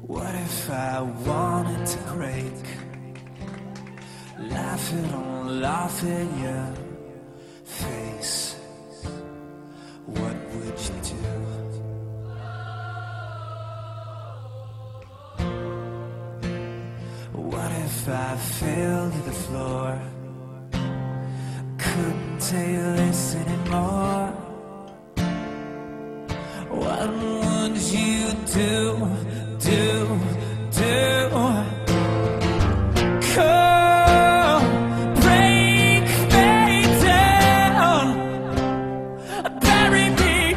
What if I wanted to break? Laugh at your face. What would you do? What if I fell to the floor? Couldn't take this anymore. What would you do? Come, break me down. Bury me,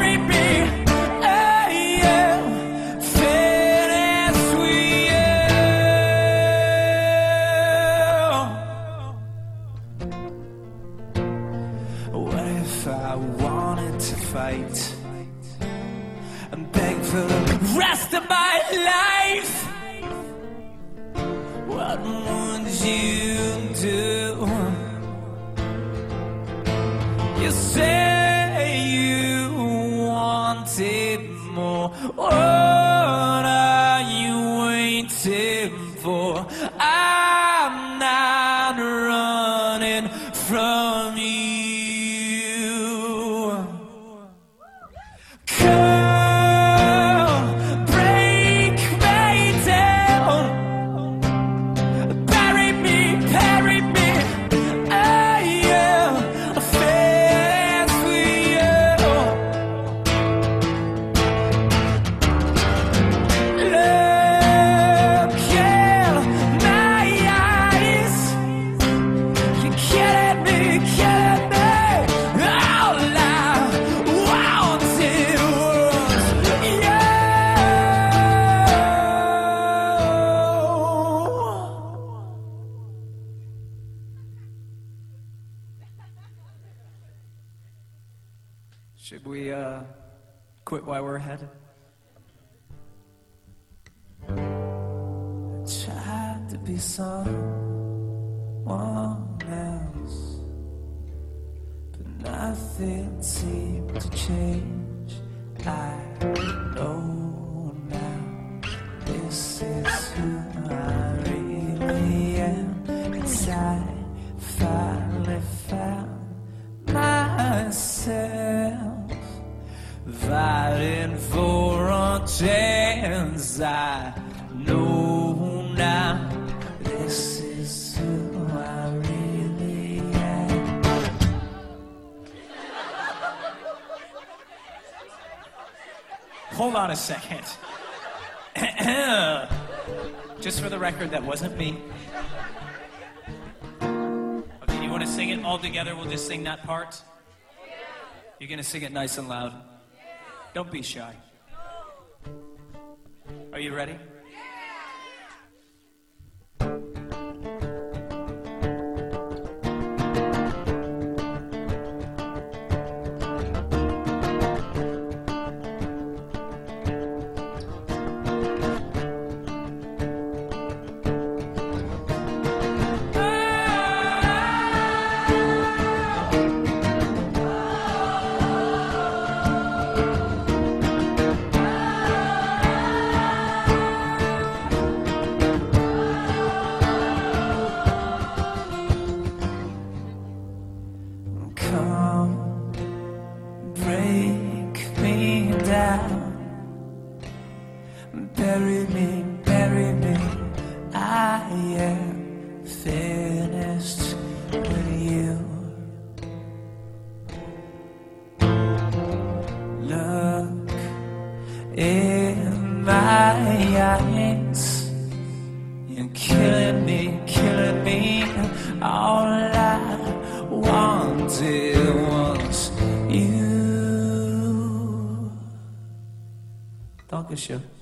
yeah. Finish with you. What if I wanted to fight and beg for the rest of my life? What would you do? You say you wanted more. What are you waiting for? I'm not running from you. Should we quit while we're ahead? I tried to be someone else, but nothing seemed to change. I know now this is who I really am. It's I finally found myself, fighting for a chance. I know now this is who I really am. Hold on a second. Just for the record, that wasn't me. Okay, you want to sing it all together? We'll just sing that part. You're going to sing it nice and loud. Don't be shy. Are you ready? Come, break me down. Bury me, I am finished with you. Look in my eyes. You're killing me. All I wanted was you. Dankeschön.